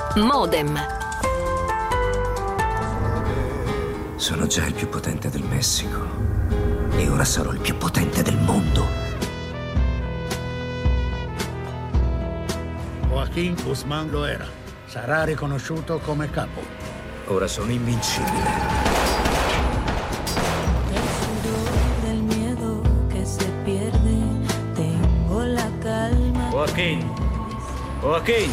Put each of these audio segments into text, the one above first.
Modem. Sono già il più potente del Messico e ora sarò il più potente del mondo. Joaquín Guzmán Loera sarà riconosciuto come capo. Ora sono invincibile. Joaquín!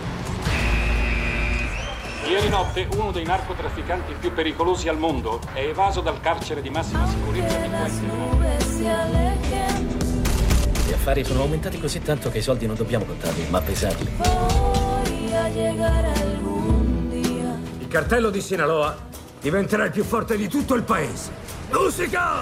Ieri notte uno dei narcotrafficanti più pericolosi al mondo è evaso dal carcere di massima sicurezza di Guantanamo. Gli affari sono aumentati così tanto che i soldi non dobbiamo contarli, ma pesarli. Il cartello di Sinaloa diventerà il più forte di tutto il paese. Musica!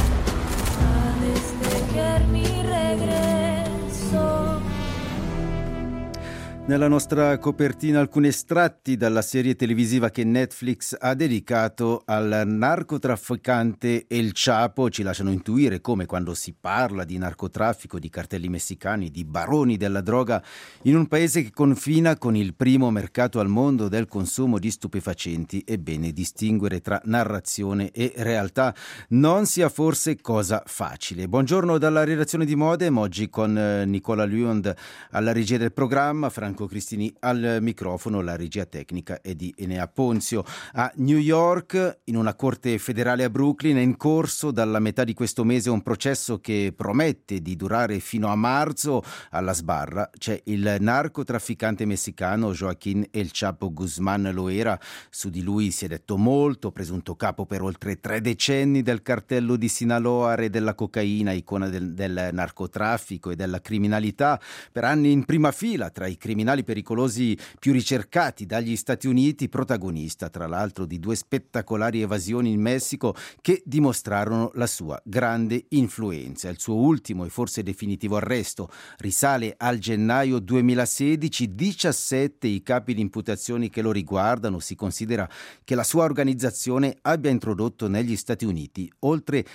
Nella nostra copertina alcuni estratti dalla serie televisiva che Netflix ha dedicato al narcotrafficante El Chapo ci lasciano intuire come quando si parla di narcotraffico, di cartelli messicani, di baroni della droga in un paese che confina con il primo mercato al mondo del consumo di stupefacenti, ebbene distinguere tra narrazione e realtà non sia forse cosa facile. Buongiorno dalla redazione di Modem, oggi con Nicola Luond alla regia del programma, Franco Cristini al microfono, la regia tecnica è di Enea Ponzio. A New York, in una corte federale a Brooklyn, è in corso dalla metà di questo mese un processo che promette di durare fino a marzo. Alla sbarra c'è il narcotrafficante messicano Joaquín El Chapo Guzmán Loera. Su di lui si è detto molto, presunto capo per oltre 3 decenni del cartello di Sinaloa, re della cocaina, icona del narcotraffico e della criminalità, per anni in prima fila tra i criminali pericolosi più ricercati dagli Stati Uniti, protagonista tra l'altro di 2 spettacolari evasioni in Messico che dimostrarono la sua grande influenza. Il suo ultimo e forse definitivo arresto risale al gennaio 2016, 17 i capi di imputazione che lo riguardano. Si considera che la sua organizzazione abbia introdotto negli Stati Uniti oltre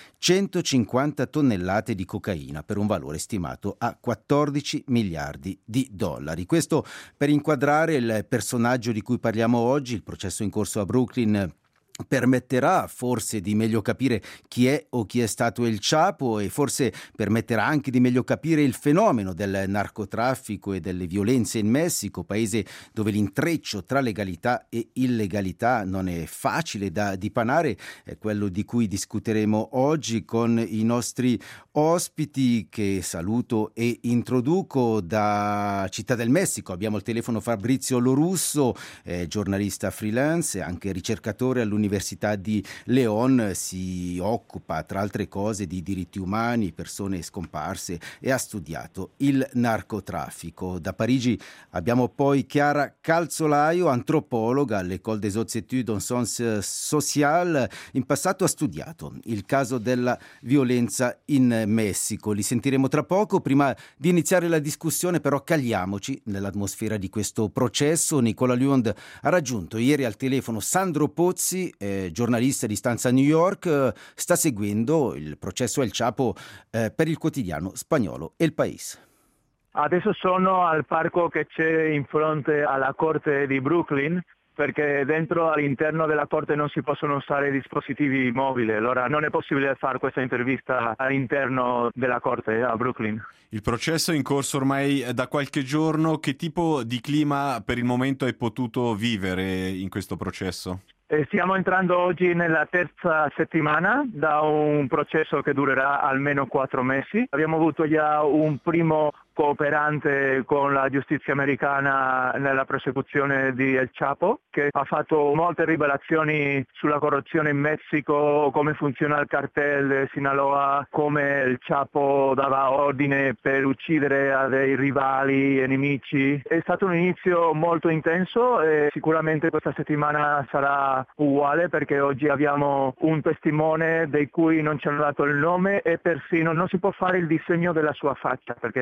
150 tonnellate di cocaina per un valore stimato a 14 miliardi di dollari. Questo per inquadrare il personaggio di cui parliamo oggi. Il processo in corso a Brooklyn permetterà forse di meglio capire chi è o chi è stato El Chapo e forse permetterà anche di meglio capire il fenomeno del narcotraffico e delle violenze in Messico, paese dove l'intreccio tra legalità e illegalità non è facile da dipanare. È quello di cui discuteremo oggi con i nostri ospiti, che saluto e introduco. Da Città del Messico abbiamo al telefono Fabrizio Lorusso, giornalista freelance e anche ricercatore all'Università di León, si occupa tra altre cose di diritti umani, persone scomparse e ha studiato il narcotraffico. Da Parigi abbiamo poi Chiara Calzolaio, antropologa all'École des Hautes Études en Sciences Sociales. In passato ha studiato il caso della violenza in Messico. Li sentiremo tra poco. Prima di iniziare la discussione però cagliamoci nell'atmosfera di questo processo. Nicola Luond ha raggiunto ieri al telefono Sandro Pozzi, giornalista di stanza a New York, sta seguendo il processo El Chapo per il quotidiano spagnolo El País. Adesso sono al parco che c'è in fronte alla corte di Brooklyn, perché dentro all'interno della corte non si possono usare dispositivi mobili, allora non è possibile fare questa intervista all'interno della corte a Brooklyn. Il processo è in corso ormai da qualche giorno. Che tipo di clima per il momento hai potuto vivere in questo processo? Stiamo entrando oggi nella terza settimana da un processo che durerà almeno 4 mesi. Abbiamo avuto già un primo cooperante con la giustizia americana nella prosecuzione di El Chapo, che ha fatto molte rivelazioni sulla corruzione in Messico, come funziona il cartel Sinaloa, come El Chapo dava ordine per uccidere a dei rivali e nemici. È stato un inizio molto intenso e sicuramente questa settimana sarà uguale, perché oggi abbiamo un testimone di cui non ci hanno dato il nome e persino non si può fare il disegno della sua faccia, perché vogliono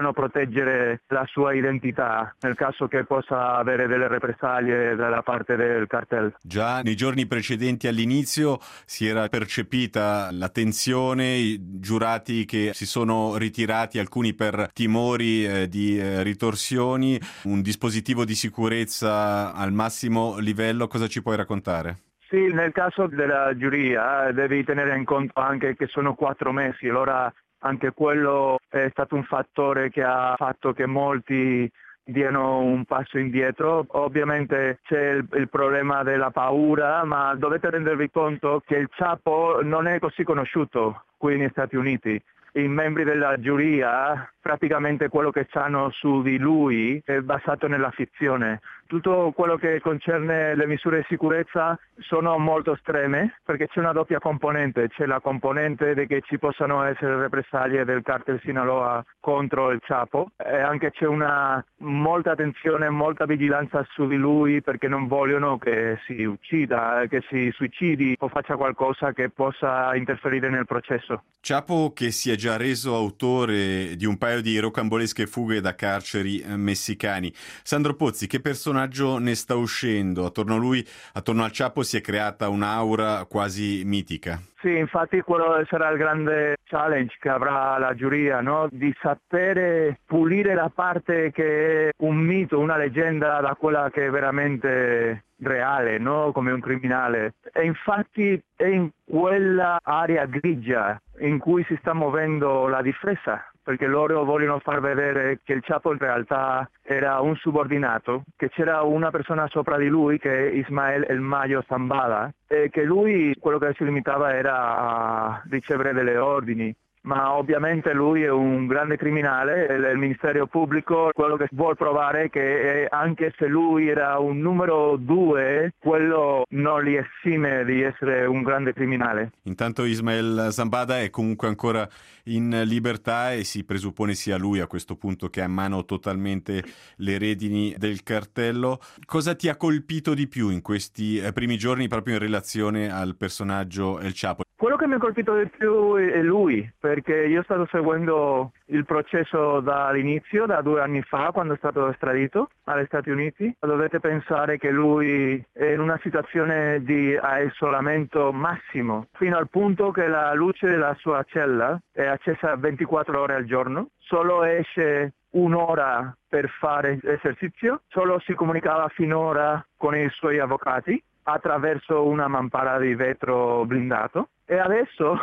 vogliono proteggere la sua identità nel caso che possa avere delle represaglie dalla parte del cartel. Già nei giorni precedenti all'inizio si era percepita la tensione, i giurati che si sono ritirati, alcuni per timori di ritorsioni, un dispositivo di sicurezza al massimo livello. Cosa ci puoi raccontare? Sì, nel caso della giuria devi tenere in conto anche che sono 4 mesi, allora anche quello è stato un fattore che ha fatto che molti diano un passo indietro. Ovviamente c'è il problema della paura, ma dovete rendervi conto che il Chapo non è così conosciuto qui negli Stati Uniti. I membri della giuria, praticamente quello che sanno su di lui è basato nella fizione. Tutto quello che concerne le misure di sicurezza sono molto estreme perché c'è una doppia componente. C'è la componente di che ci possano essere represaglie del cartel Sinaloa contro il Chapo e anche c'è una molta attenzione, molta vigilanza su di lui perché non vogliono che si uccida, che si suicidi o faccia qualcosa che possa interferire nel processo. Chapo che si è già reso autore di un paio di rocambolesche fughe da carceri messicani. Sandro Pozzi, che personaggio ne sta uscendo? Attorno a lui, attorno al Chapo, si è creata un'aura quasi mitica. Sì, infatti quello sarà il grande challenge che avrà la giuria, no? Di sapere pulire la parte che è un mito, una leggenda da quella che è veramente reale, no? Come un criminale. E infatti è in quella area grigia in cui si sta muovendo la difesa, perché loro vogliono far vedere che il Chapo in realtà era un subordinato, che c'era una persona sopra di lui che è Ismael El Mayo Zambada e che lui quello che si limitava era a ricevere delle ordini. Ma ovviamente lui è un grande criminale e il Ministero Pubblico quello che vuol provare è che anche se lui era un numero 2, quello non li esime di essere un grande criminale. Intanto Ismael Zambada è comunque ancora in libertà e si presuppone sia lui a questo punto che ha in mano totalmente le redini del cartello. Cosa ti ha colpito di più in questi primi giorni proprio in relazione al personaggio El Chapo? Quello che mi ha colpito di più è lui, perché io ho stato seguendo il processo dall'inizio, da 2 anni fa, quando è stato estradito agli Stati Uniti. Dovete pensare che lui è in una situazione di isolamento massimo, fino al punto che la luce della sua cella è accesa 24 ore al giorno, solo esce 1 ora per fare esercizio, solo si comunicava finora con i suoi avvocati attraverso una mampara di vetro blindato. E adesso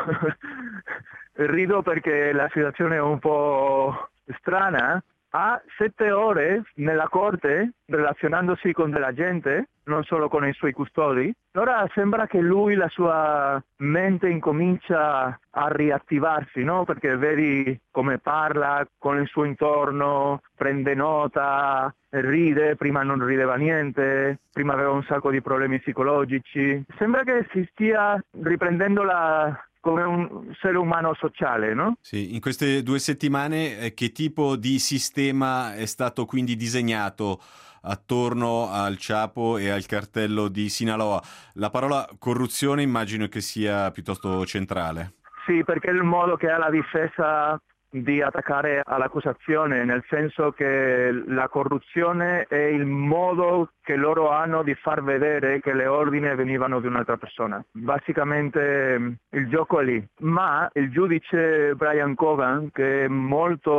rido perché la situazione è un po' strana. Ha 7 ore nella corte relazionandosi con della gente, non solo con i suoi custodi. Allora sembra che lui, la sua mente incomincia a riattivarsi, no? Perché vedi come parla con il suo intorno, prende nota, ride, prima non rideva niente, prima aveva un sacco di problemi psicologici. Sembra che si stia riprendendo come un essere umano sociale, no? Sì, in queste 2 settimane che tipo di sistema è stato quindi disegnato attorno al Chapo e al cartello di Sinaloa? La parola corruzione immagino che sia piuttosto centrale. Sì, perché è il modo che ha la difesa di attaccare all'accusazione, nel senso che la corruzione è il modo che loro hanno di far vedere che le ordini venivano di un'altra persona. Basicamente il gioco è lì. Ma il giudice Brian Cogan, che è molto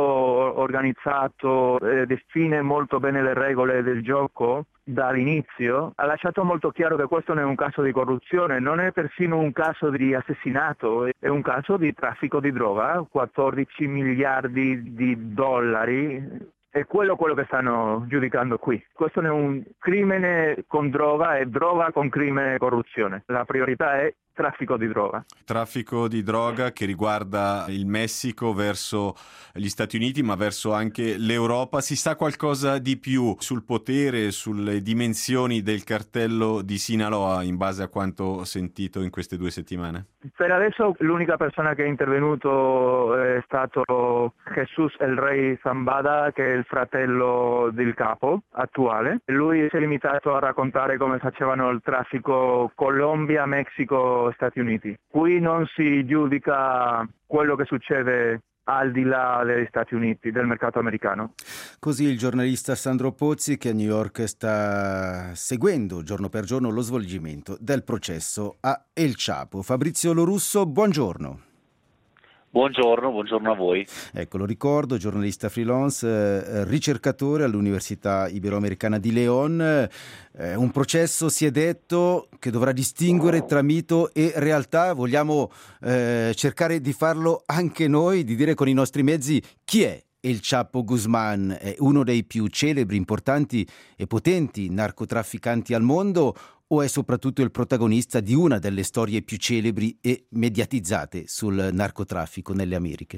organizzato, define molto bene le regole del gioco dall'inizio, ha lasciato molto chiaro che questo non è un caso di corruzione, non è persino un caso di assassinato, è un caso di traffico di droga, 14 miliardi di dollari. È quello che stanno giudicando qui. Questo non è un crimine con droga, è droga con crimine e corruzione. La priorità è traffico di droga. Traffico di droga che riguarda il Messico verso gli Stati Uniti, ma verso anche l'Europa. Si sa qualcosa di più sul potere, sulle dimensioni del cartello di Sinaloa, in base a quanto ho sentito in queste 2 settimane? Per adesso l'unica persona che è intervenuto è stato Jesus El Rey Zambada, che è il fratello del capo attuale. Lui si è limitato a raccontare come facevano il traffico Colombia, Messico, Stati Uniti. Qui non si giudica quello che succede al di là degli Stati Uniti, del mercato americano. Così il giornalista Sandro Pozzi, che a New York sta seguendo giorno per giorno lo svolgimento del processo a El Chapo. Fabrizio Lorusso, buongiorno. Buongiorno a voi. Ecco, lo ricordo, giornalista freelance, ricercatore all'Università Iberoamericana di León. Un processo, si è detto, che dovrà distinguere tra mito e realtà. Vogliamo cercare di farlo anche noi, di dire con i nostri mezzi chi è El Chapo Guzmán. È uno dei più celebri, importanti e potenti narcotrafficanti al mondo, o è soprattutto il protagonista di una delle storie più celebri e mediatizzate sul narcotraffico nelle Americhe?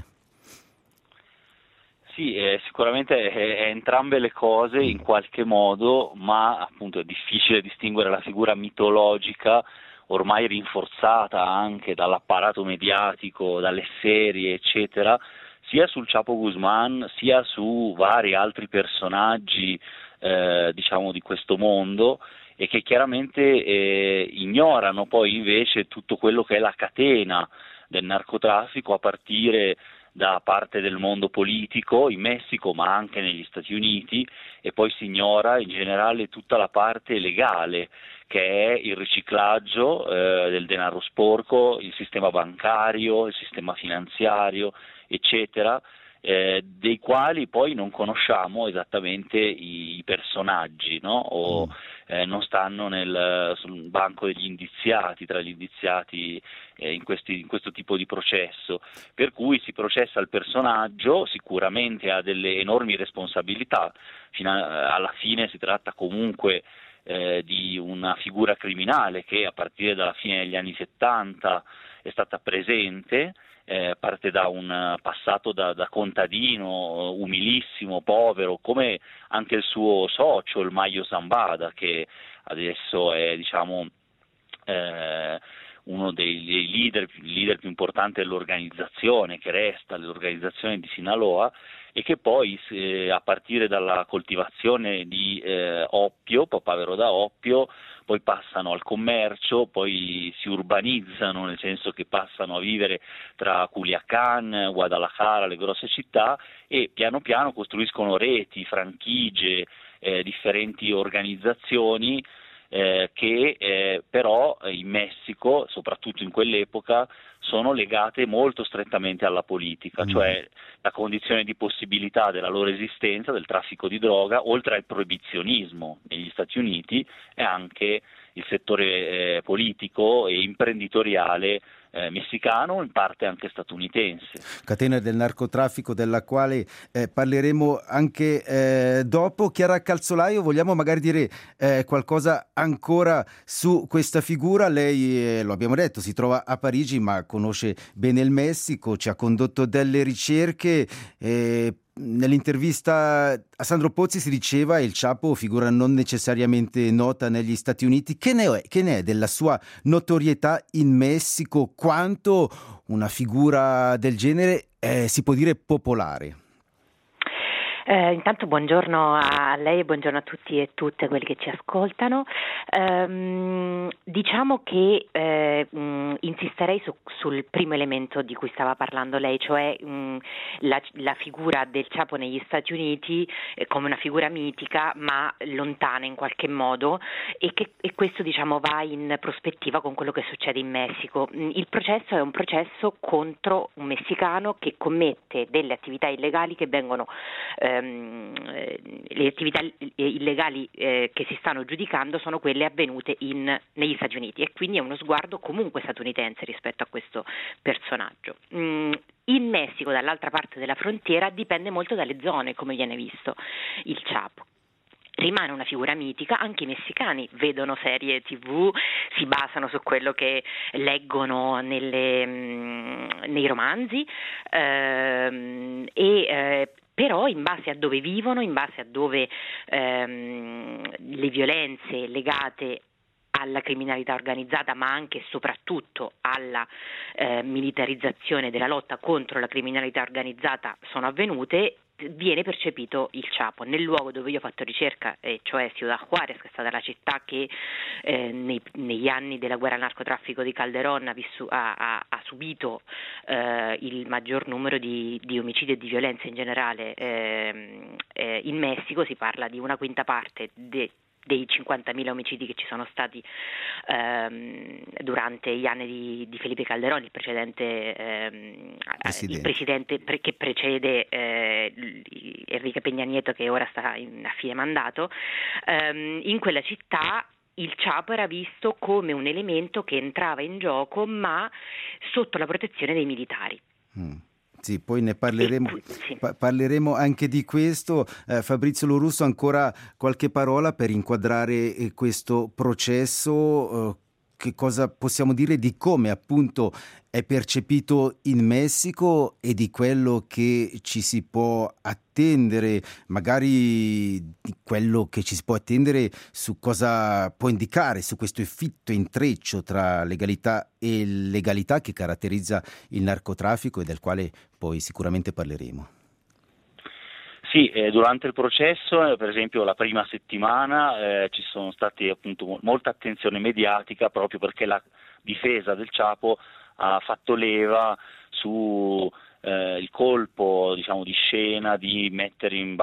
Sì, sicuramente è entrambe le cose in qualche modo, ma appunto è difficile distinguere la figura mitologica, ormai rinforzata anche dall'apparato mediatico, dalle serie, eccetera, sia sul Chapo Guzmán, sia su vari altri personaggi, diciamo, di questo mondo, e che chiaramente ignorano poi invece tutto quello che è la catena del narcotraffico, a partire da parte del mondo politico in Messico, ma anche negli Stati Uniti, e poi si ignora in generale tutta la parte legale, che è il riciclaggio del denaro sporco, il sistema bancario, il sistema finanziario, eccetera, dei quali poi non conosciamo esattamente i personaggi, no? O non stanno sul banco degli indiziati, tra gli indiziati in questo tipo di processo, per cui si processa il personaggio, sicuramente ha delle enormi responsabilità, alla fine si tratta comunque di una figura criminale che a partire dalla fine degli anni 70 è stata presente. Parte da un passato da contadino umilissimo, povero, come anche il suo socio, il Mayo Zambada, che adesso è, diciamo, uno dei leader più importanti dell'organizzazione, che resta l'organizzazione di Sinaloa, e che poi a partire dalla coltivazione di oppio, papavero da oppio, poi passano al commercio, poi si urbanizzano, nel senso che passano a vivere tra Culiacán, Guadalajara, le grosse città, e piano piano costruiscono reti, franchigie, differenti organizzazioni che però in Messico, soprattutto in quell'epoca, sono legate molto strettamente alla politica, cioè la condizione di possibilità della loro esistenza, del traffico di droga, oltre al proibizionismo negli Stati Uniti, e anche il settore politico e imprenditoriale messicano, in parte anche statunitense. Catena del narcotraffico della quale parleremo anche dopo. Chiara Calzolaio, vogliamo magari dire qualcosa ancora su questa figura? Lei, lo abbiamo detto, si trova a Parigi ma conosce bene il Messico, ci ha condotto delle ricerche. Nell'intervista a Sandro Pozzi si diceva El Chapo, figura non necessariamente nota negli Stati Uniti. Che ne è della sua notorietà in Messico? Quanto una figura del genere si può dire popolare? Intanto buongiorno a lei e buongiorno a tutti e tutte quelli che ci ascoltano. Diciamo che insisterei sul primo elemento di cui stava parlando lei, cioè la figura del Chapo negli Stati Uniti come una figura mitica ma lontana in qualche modo, e questo, diciamo, va in prospettiva con quello che succede in Messico. Il processo è un processo contro un messicano che commette delle attività illegali che vengono le attività illegali che si stanno giudicando sono quelle avvenute negli Stati Uniti, e quindi è uno sguardo comunque statunitense rispetto a questo personaggio. In Messico, dall'altra parte della frontiera, dipende molto dalle zone, come viene visto il Chapo. Rimane una figura mitica, anche i messicani vedono serie TV, si basano su quello che leggono nei romanzi, però in base a dove vivono, in base a dove le violenze legate alla criminalità organizzata, ma anche e soprattutto alla militarizzazione della lotta contro la criminalità organizzata sono avvenute, viene percepito il Chapo. Nel luogo dove io ho fatto ricerca, cioè Ciudad Juárez, che è stata la città che negli anni della guerra al narcotraffico di Calderón ha subito il maggior numero di omicidi e di violenza in generale in Messico, si parla di una quinta parte dei 50.000 omicidi che ci sono stati durante gli anni di Felipe Calderón, il presidente che precede Enrique Peña Nieto, che ora sta a fine mandato. In quella città il Chapo era visto come un elemento che entrava in gioco, ma sotto la protezione dei militari. Sì, poi ne parleremo anche di questo. Fabrizio Lorusso, ancora qualche parola per inquadrare questo processo. Che cosa possiamo dire di come appunto è percepito in Messico e di quello che ci si può attendere, magari di quello che ci si può attendere su cosa può indicare su questo fitto intreccio tra legalità e illegalità che caratterizza il narcotraffico e del quale poi sicuramente parleremo. Sì, durante il processo, per esempio la prima settimana, ci sono stati appunto molta attenzione mediatica, proprio perché la difesa del Chapo ha fatto leva su il colpo, diciamo, di scena di mettere in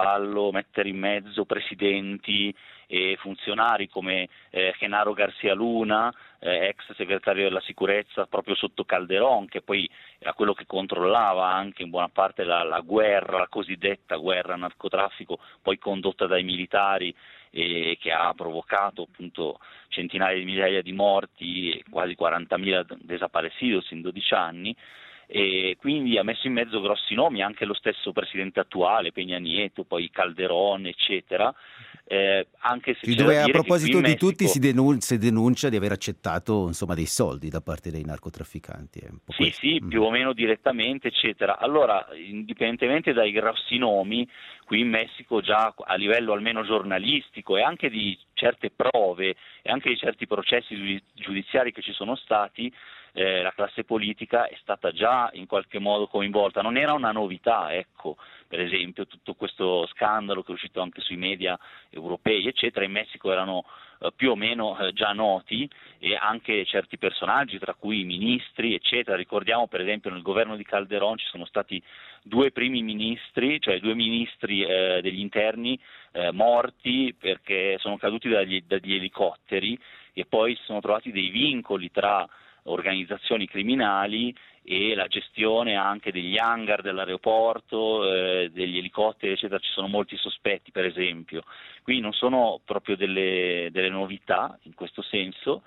mezzo presidenti e funzionari come Genaro García Luna, ex segretario della sicurezza proprio sotto Calderón, che poi era quello che controllava anche in buona parte la guerra, la cosiddetta guerra al narcotraffico, poi condotta dai militari e che ha provocato appunto centinaia di migliaia di morti e quasi 40.000 desaparecidos in 12 anni. E quindi ha messo in mezzo grossi nomi, anche lo stesso presidente attuale, Peña Nieto, poi Calderón, eccetera. Anche se dove a dire proposito di Messico, tutti si denuncia di aver accettato insomma dei soldi da parte dei narcotrafficanti. Sì, più o meno direttamente, eccetera. Allora, indipendentemente dai grossi nomi, qui in Messico già a livello almeno giornalistico e anche di certe prove e anche di certi processi giudiziari che ci sono stati, la classe politica è stata già in qualche modo coinvolta. Non era una novità, ecco, per esempio tutto questo scandalo che è uscito anche sui media europei, eccetera, in Messico erano più o meno già noti, e anche certi personaggi, tra cui i ministri, eccetera. Ricordiamo per esempio nel governo di Calderón ci sono stati 2 primi ministri, cioè 2 ministri degli interni morti perché sono caduti dagli elicotteri, e poi si sono trovati dei vincoli tra organizzazioni criminali e la gestione anche degli hangar dell'aeroporto, degli elicotteri, eccetera. Ci sono molti sospetti, per esempio. Quindi non sono proprio delle novità in questo senso,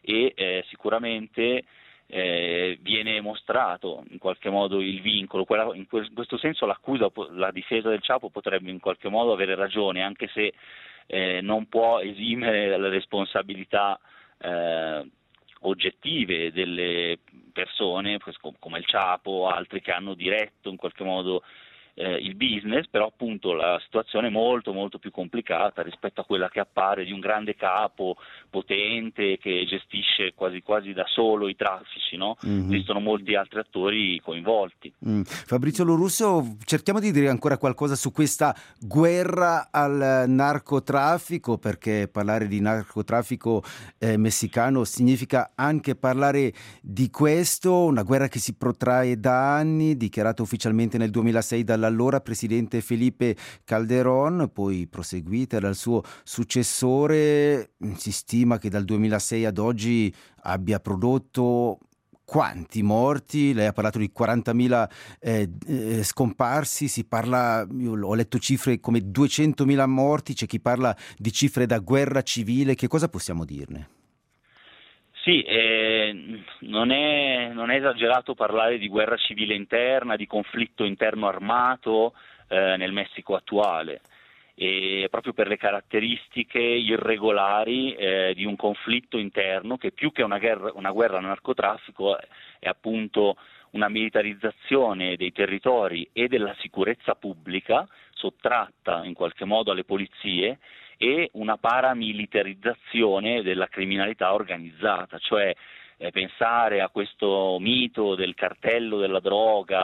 e sicuramente viene mostrato in qualche modo il vincolo. In questo senso la difesa del Chapo potrebbe in qualche modo avere ragione, anche se non può esimere dalle responsabilità oggettive delle persone come il Chapo o altri che hanno diretto in qualche modo il business, però appunto la situazione è molto molto più complicata rispetto a quella che appare di un grande capo potente che gestisce quasi quasi da solo i traffici, no? Esistono molti altri attori coinvolti. Fabrizio Lorusso, cerchiamo di dire ancora qualcosa su questa guerra al narcotraffico, perché parlare di narcotraffico messicano significa anche parlare di questo, una guerra che si protrae da anni, dichiarata ufficialmente nel 2006 dall'allora presidente Felipe Calderón, poi proseguita dal suo successore. Si stima che dal 2006 ad oggi abbia prodotto quanti morti? Lei ha parlato di 40.000 scomparsi, si parla, io ho letto cifre come 200.000 morti, c'è chi parla di cifre da guerra civile. Che cosa possiamo dirne? Sì, non è esagerato parlare di guerra civile interna, di conflitto interno armato nel Messico attuale, e proprio per le caratteristiche irregolari di un conflitto interno che più che una guerra al narcotraffico è appunto una militarizzazione dei territori e della sicurezza pubblica sottratta in qualche modo alle polizie, e una paramilitarizzazione della criminalità organizzata, cioè pensare a questo mito del cartello della droga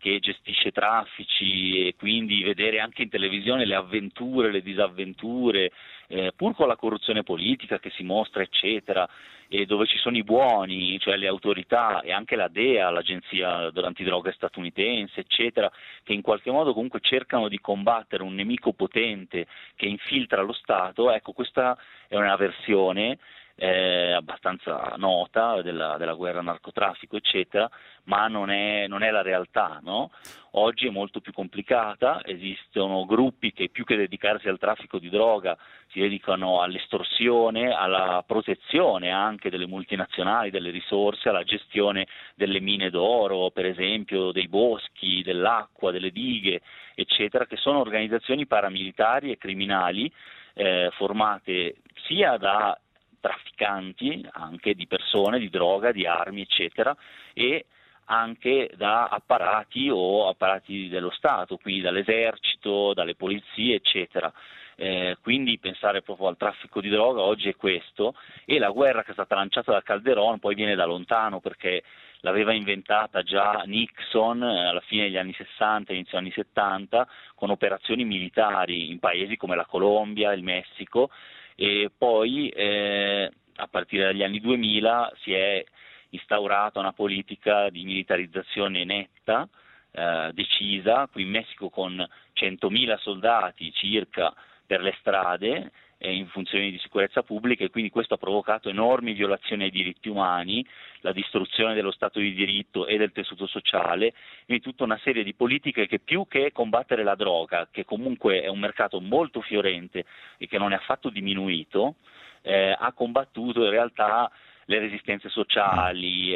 che gestisce traffici, e quindi vedere anche in televisione le avventure, le disavventure, pur con la corruzione politica che si mostra, eccetera, e dove ci sono i buoni, cioè le autorità e anche la DEA, l'agenzia antidroga statunitense, eccetera, che in qualche modo comunque cercano di combattere un nemico potente che infiltra lo Stato. Ecco, questa è una versione abbastanza nota della guerra al narcotraffico, eccetera, ma non è la realtà, no? Oggi è molto più complicata, esistono gruppi che più che dedicarsi al traffico di droga si dedicano all'estorsione, alla protezione anche delle multinazionali, delle risorse, alla gestione delle mine d'oro, per esempio, dei boschi, dell'acqua, delle dighe, eccetera, che sono organizzazioni paramilitari e criminali formate sia da trafficanti anche di persone, di droga, di armi, eccetera, e anche da apparati dello Stato, quindi dall'esercito, dalle polizie, eccetera. Quindi pensare proprio al traffico di droga oggi è questo, e la guerra che è stata lanciata da Calderón poi viene da lontano, perché l'aveva inventata già Nixon alla fine degli anni 60, inizio anni 70, con operazioni militari in paesi come la Colombia, il Messico, e poi a partire dagli anni 2000 si è instaurata una politica di militarizzazione netta, decisa, qui in Messico con 100.000 soldati circa per le strade in funzioni di sicurezza pubblica, e quindi questo ha provocato enormi violazioni ai diritti umani, la distruzione dello Stato di diritto e del tessuto sociale, quindi tutta una serie di politiche che, più che combattere la droga, che comunque è un mercato molto fiorente e che non è affatto diminuito, ha combattuto in realtà le resistenze sociali,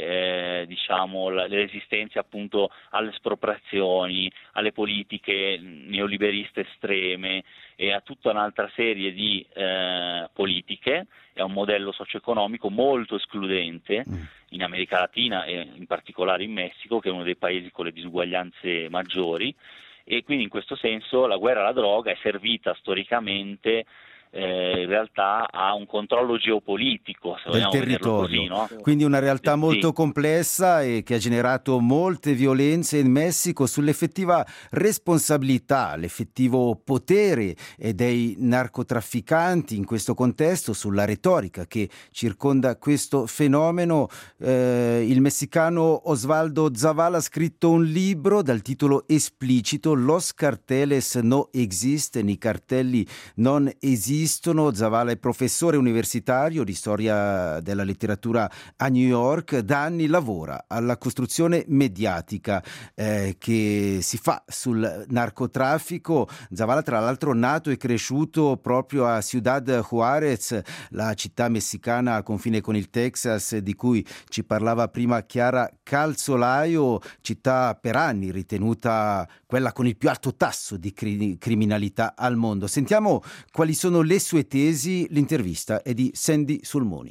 le resistenze appunto alle espropriazioni, alle politiche neoliberiste estreme e a tutta un'altra serie di politiche. È un modello socio-economico molto escludente in America Latina e in particolare in Messico, che è uno dei paesi con le disuguaglianze maggiori, e quindi in questo senso la guerra alla droga è servita storicamente in realtà a un controllo geopolitico del territorio, così, no? Quindi una realtà molto complessa e che ha generato molte violenze in Messico. Sull'effettiva responsabilità, l'effettivo potere dei narcotrafficanti in questo contesto, sulla retorica che circonda questo fenomeno, il messicano Osvaldo Zavala ha scritto un libro dal titolo esplicito Los carteles no existen, i cartelli non esistono. Zavala è professore universitario di storia della letteratura a New York, da anni lavora alla costruzione mediatica che si fa sul narcotraffico. Zavala, tra l'altro, nato e cresciuto proprio a Ciudad Juárez, la città messicana al confine con il Texas, di cui ci parlava prima Chiara Calzolaio, città per anni ritenuta quella con il più alto tasso di criminalità al mondo. Sentiamo quali sono le sue tesi. L'intervista è di Sandy Sulmoni.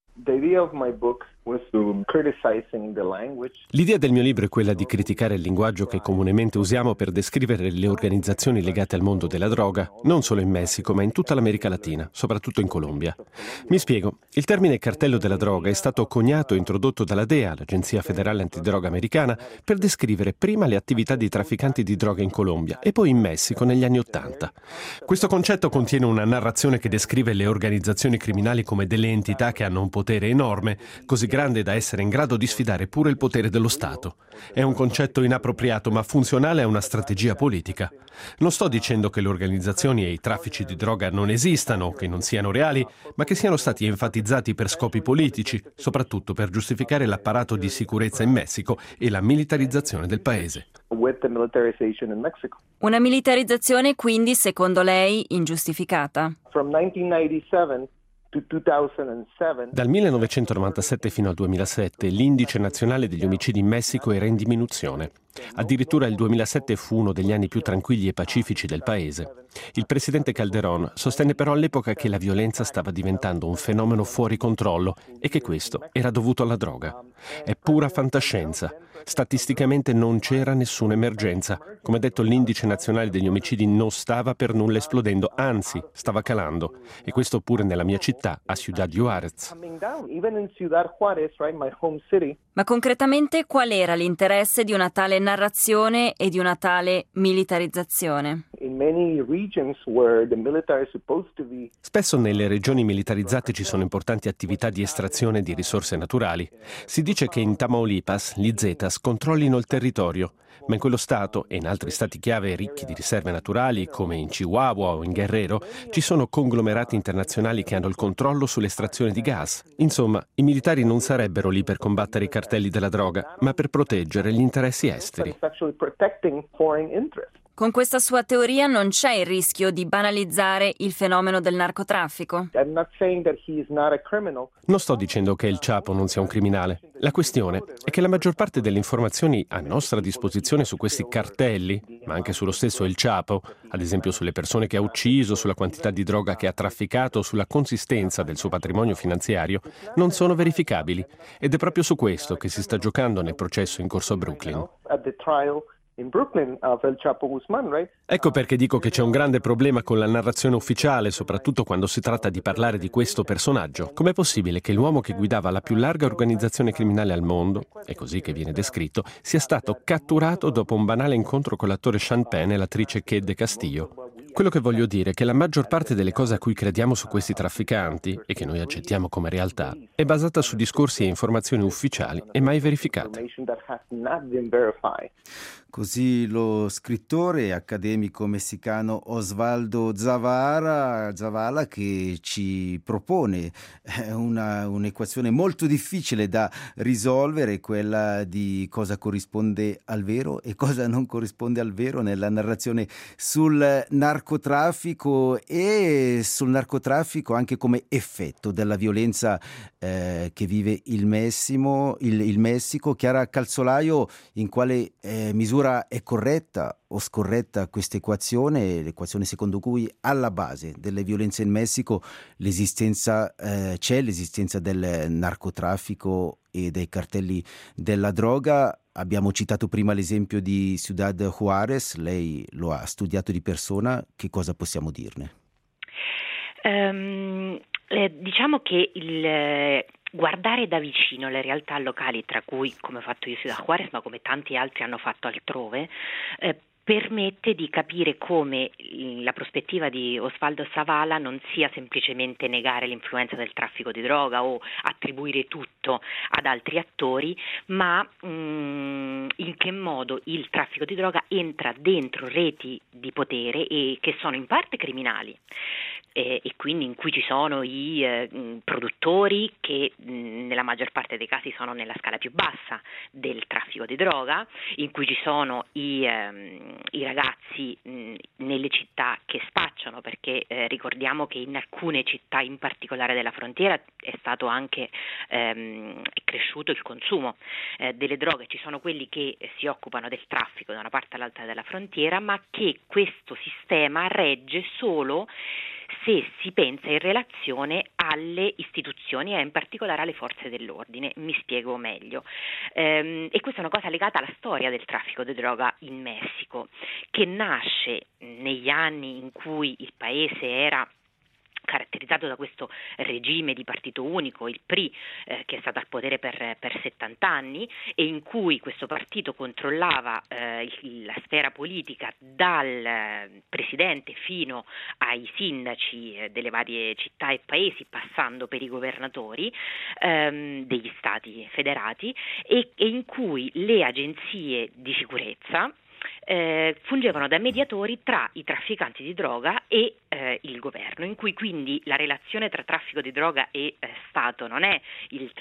L'idea del mio libro è quella di criticare il linguaggio che comunemente usiamo per descrivere le organizzazioni legate al mondo della droga, non solo in Messico, ma in tutta l'America Latina, soprattutto in Colombia. Mi spiego. Il termine cartello della droga è stato coniato e introdotto dalla DEA, l'Agenzia Federale Antidroga Americana, per descrivere prima le attività di trafficanti di droga in Colombia e poi in Messico negli anni '80. Questo concetto contiene una narrazione che descrive le organizzazioni criminali come delle entità che hanno un potere enorme, così grande da essere in grado di sfidare pure il potere dello Stato. È un concetto inappropriato ma funzionale a una strategia politica. Non sto dicendo che le organizzazioni e i traffici di droga non esistano, che non siano reali, ma che siano stati enfatizzati per scopi politici, soprattutto per giustificare l'apparato di sicurezza in Messico e la militarizzazione del paese. Una militarizzazione quindi, secondo lei, ingiustificata? Dal 1997 fino al 2007 l'indice nazionale degli omicidi in Messico era in diminuzione. Addirittura il 2007 fu uno degli anni più tranquilli e pacifici del paese. Il presidente Calderón sostenne però all'epoca che la violenza stava diventando un fenomeno fuori controllo e che questo era dovuto alla droga. È pura fantascienza. Statisticamente non c'era nessuna emergenza. Come detto, l'indice nazionale degli omicidi non stava per nulla esplodendo, anzi, stava calando. E questo pure nella mia città, a Ciudad Juárez. Ma concretamente qual era l'interesse di una tale narrazione e di una tale militarizzazione? Spesso nelle regioni militarizzate ci sono importanti attività di estrazione di risorse naturali. Si dice che in Tamaulipas gli Zetas controllino il territorio, ma in quello stato e in altri stati chiave ricchi di riserve naturali, come in Chihuahua o in Guerrero, ci sono conglomerati internazionali che hanno il controllo sull'estrazione di gas. Insomma, i militari non sarebbero lì per combattere i cartelli della droga, ma per proteggere gli interessi esteri. Con questa sua teoria non c'è il rischio di banalizzare il fenomeno del narcotraffico? Non sto dicendo che il Chapo non sia un criminale. La questione è che la maggior parte delle informazioni a nostra disposizione su questi cartelli, ma anche sullo stesso El Chapo, ad esempio sulle persone che ha ucciso, sulla quantità di droga che ha trafficato, sulla consistenza del suo patrimonio finanziario, non sono verificabili. Ed è proprio su questo che si sta giocando nel processo in corso a Brooklyn. Ecco perché dico che c'è un grande problema con la narrazione ufficiale, soprattutto quando si tratta di parlare di questo personaggio. Com'è possibile che l'uomo che guidava la più larga organizzazione criminale al mondo, è così che viene descritto, sia stato catturato dopo un banale incontro con l'attore Sean Penn e l'attrice Kate de Castillo? Quello che voglio dire è che la maggior parte delle cose a cui crediamo su questi trafficanti, e che noi accettiamo come realtà, è basata su discorsi e informazioni ufficiali e mai verificate. Così lo scrittore e accademico messicano Osvaldo Zavala che ci propone un'equazione molto difficile da risolvere, quella di cosa corrisponde al vero e cosa non corrisponde al vero nella narrazione sul narcotraffico e sul narcotraffico anche come effetto della violenza che vive il Messico. Chiara Calzolaio, in quale misura è corretta o scorretta questa equazione, l'equazione secondo cui alla base delle violenze in Messico c'è l'esistenza del narcotraffico e dei cartelli della droga? Abbiamo citato prima l'esempio di Ciudad Juárez, lei lo ha studiato di persona, che cosa possiamo dirne? Diciamo che guardare da vicino le realtà locali, tra cui, come ho fatto io Ciudad Juárez, ma come tanti altri hanno fatto altrove, permette di capire come la prospettiva di Osvaldo Zavala non sia semplicemente negare l'influenza del traffico di droga o attribuire tutto ad altri attori, ma in che modo il traffico di droga entra dentro reti di potere e che sono in parte criminali. E quindi in cui ci sono i produttori che nella maggior parte dei casi sono nella scala più bassa del traffico di droga, in cui ci sono i ragazzi nelle città che spacciano, perché ricordiamo che in alcune città, in particolare della frontiera, è stato anche cresciuto il consumo delle droghe. Ci sono quelli che si occupano del traffico da una parte all'altra della frontiera, ma che questo sistema regge solo se si pensa in relazione alle istituzioni e in particolare alle forze dell'ordine. Mi spiego meglio. E questa è una cosa legata alla storia del traffico di droga in Messico, che nasce negli anni in cui il paese era caratterizzato da questo regime di partito unico, il PRI, che è stato al potere per 70 anni e in cui questo partito controllava la sfera politica dal presidente fino ai sindaci delle varie città e paesi, passando per i governatori degli stati federati e in cui le agenzie di sicurezza fungevano da mediatori tra i trafficanti di droga e il governo, in cui quindi la relazione tra traffico di droga e Stato non è i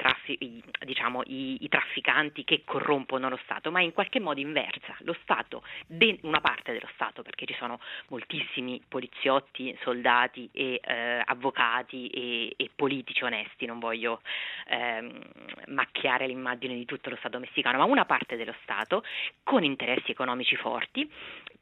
trafficanti che corrompono lo Stato, ma è in qualche modo inversa. Lo Stato, una parte dello Stato, perché ci sono moltissimi poliziotti, soldati e avvocati e politici onesti, non voglio macchiare l'immagine di tutto lo Stato messicano, ma una parte dello Stato con interessi economici forti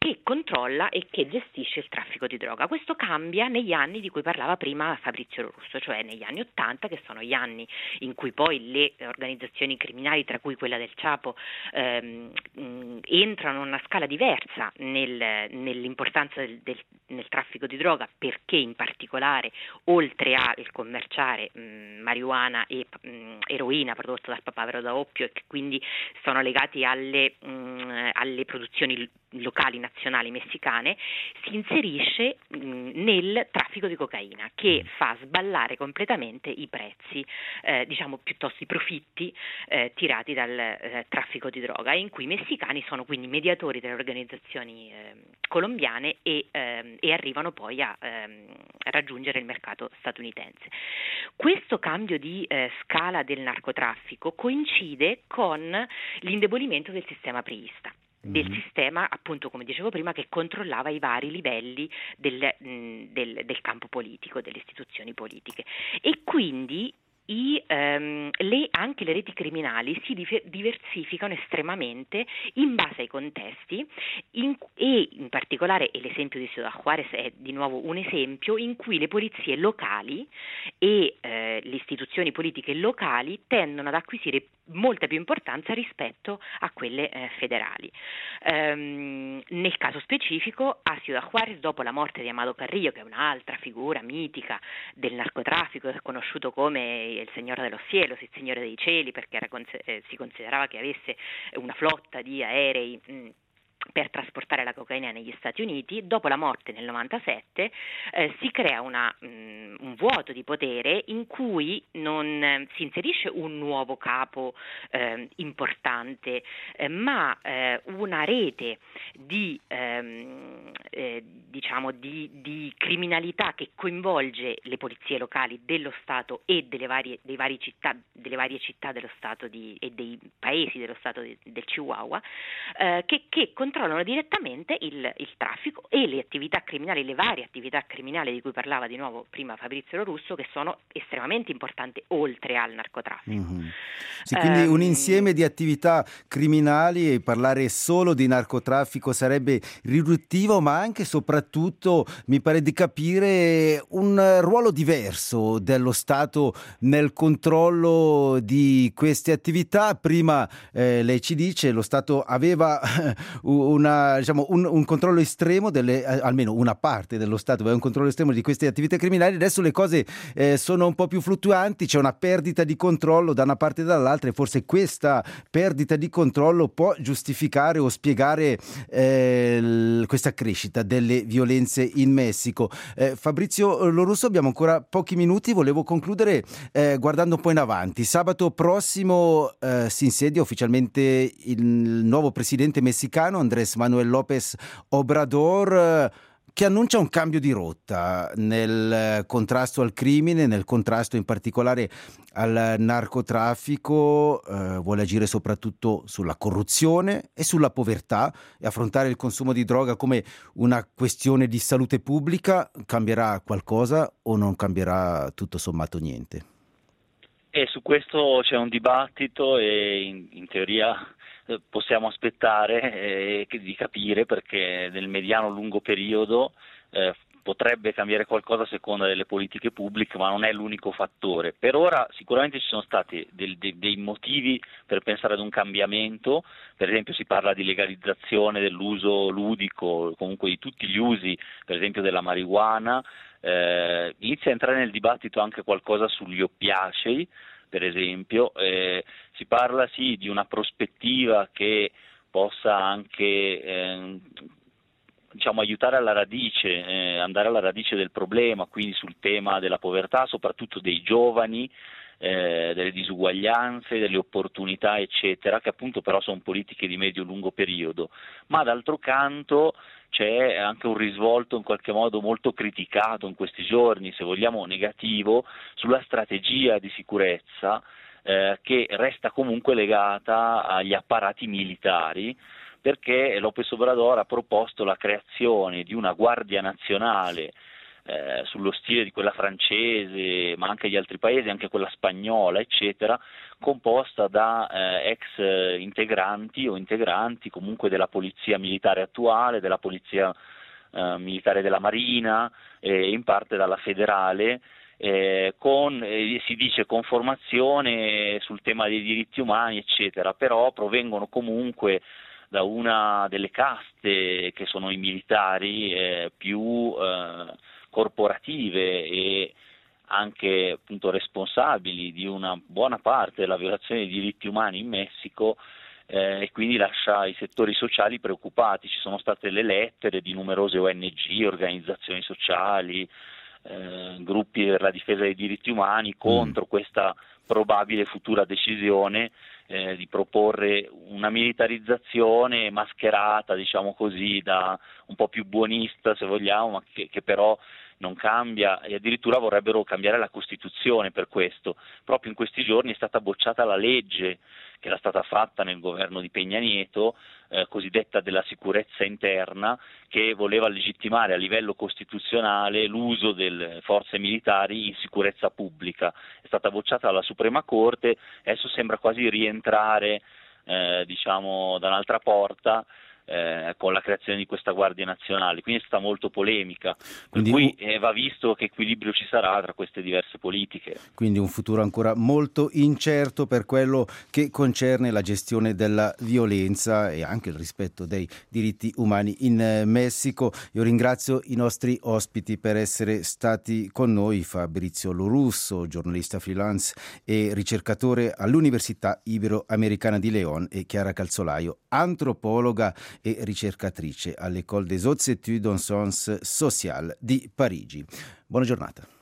che controlla e che gestisce il traffico di droga. Questo cambia negli anni di cui parlava prima Fabrizio Lo Russo, cioè negli anni '80, che sono gli anni in cui poi le organizzazioni criminali, tra cui quella del Chapo, entrano in una scala diversa nell'importanza nel traffico di droga, perché in particolare, oltre al commerciare marijuana e eroina prodotta dal papavero da oppio, e che quindi sono legati alle produzioni locali nazionali messicane, si inserisce nel traffico di cocaina, che fa sballare completamente i prezzi, piuttosto i profitti tirati dal traffico di droga, in cui i messicani sono quindi mediatori delle organizzazioni colombiane e arrivano poi a raggiungere il mercato statunitense. Questo cambio di scala del narcotraffico coincide con l'indebolimento del sistema priista, del sistema, appunto, come dicevo prima, che controllava i vari livelli del campo politico, delle istituzioni politiche, e quindi anche le reti criminali si diversificano estremamente in base ai contesti, e in particolare, e l'esempio di Ciudad Juárez è di nuovo un esempio in cui le polizie locali e le istituzioni politiche locali tendono ad acquisire molta più importanza rispetto a quelle federali. Nel caso specifico, a Ciudad Juárez, dopo la morte di Amado Carrillo, che è un'altra figura mitica del narcotraffico, è conosciuto come il Signore dello Cielos, il Signore dei Cieli, perché si considerava che avesse una flotta di aerei per trasportare la cocaina negli Stati Uniti. Dopo la morte nel 97 si crea un vuoto di potere in cui non si inserisce un nuovo capo importante, ma una rete di criminalità che coinvolge le polizie locali dello Stato e delle varie città dello Stato e dei paesi dello Stato del Chihuahua, che controllano direttamente il traffico e le attività criminali, le varie attività criminali di cui parlava di nuovo prima Fabrizio Lo Russo, che sono estremamente importanti oltre al narcotraffico. Sì, quindi un insieme di attività criminali, e parlare solo di narcotraffico sarebbe riduttivo, ma anche e soprattutto, mi pare di capire, un ruolo diverso dello Stato nel controllo di queste attività. Prima lei ci dice lo Stato aveva un controllo estremo almeno una parte dello Stato aveva un controllo estremo di queste attività criminali. Adesso le cose sono un po' più fluttuanti, c'è una perdita di controllo da una parte e dall'altra, e forse questa perdita di controllo può giustificare o spiegare questa crescita delle violenze in Messico. Fabrizio Lo Russo, abbiamo ancora pochi minuti, volevo concludere guardando un po' in avanti. Sabato prossimo si insedia ufficialmente il nuovo presidente messicano, Andrés Manuel López Obrador, che annuncia un cambio di rotta nel contrasto al crimine, nel contrasto in particolare al narcotraffico. Vuole agire soprattutto sulla corruzione e sulla povertà e affrontare il consumo di droga come una questione di salute pubblica. Cambierà qualcosa o non cambierà tutto sommato niente? E su questo c'è un dibattito, e in teoria possiamo aspettare di capire, perché nel mediano-lungo periodo potrebbe cambiare qualcosa a seconda delle politiche pubbliche, ma non è l'unico fattore. Per ora sicuramente ci sono stati dei motivi per pensare ad un cambiamento. Per esempio si parla di legalizzazione dell'uso ludico, comunque di tutti gli usi, per esempio della marijuana. Inizia a entrare nel dibattito anche qualcosa sugli oppiacei, per esempio. Si parla sì di una prospettiva che possa anche aiutare alla radice, andare alla radice del problema, quindi sul tema della povertà, soprattutto dei giovani, delle disuguaglianze, delle opportunità, eccetera, che appunto però sono politiche di medio-lungo periodo. Ma d'altro canto c'è anche un risvolto in qualche modo molto criticato in questi giorni, se vogliamo negativo, sulla strategia di sicurezza che resta comunque legata agli apparati militari, perché López Obrador ha proposto la creazione di una Guardia Nazionale sullo stile di quella francese, ma anche di altri paesi, anche quella spagnola, eccetera, composta da ex integranti o integranti comunque della polizia militare attuale, della polizia militare della Marina, in parte dalla federale, si dice con formazione sul tema dei diritti umani, eccetera, però provengono comunque da una delle caste che sono i militari più corporative e anche appunto responsabili di una buona parte della violazione dei diritti umani in Messico, e quindi lascia i settori sociali preoccupati. Ci sono state le lettere di numerose ONG, organizzazioni sociali, gruppi per la difesa dei diritti umani contro questa probabile futura decisione di proporre una militarizzazione mascherata, diciamo così, da un po' più buonista se vogliamo, ma che però non cambia, e addirittura vorrebbero cambiare la Costituzione per questo. Proprio in questi giorni è stata bocciata la legge che era stata fatta nel governo di Peña Nieto, cosiddetta della sicurezza interna, che voleva legittimare a livello costituzionale l'uso delle forze militari in sicurezza pubblica. È stata bocciata dalla Suprema Corte, adesso sembra quasi rientrare diciamo da un'altra porta, con la creazione di questa Guardia Nazionale, quindi è stata molto polemica, per cui va visto che equilibrio ci sarà tra queste diverse politiche. Quindi un futuro ancora molto incerto per quello che concerne la gestione della violenza e anche il rispetto dei diritti umani in Messico. Io ringrazio i nostri ospiti per essere stati con noi: Fabrizio Lorusso, giornalista freelance e ricercatore all'Università Ibero-Americana di León, e Chiara Calzolaio, antropologa e ricercatrice all'École des Hautes Études en Sciences Sociales di Parigi. Buona giornata.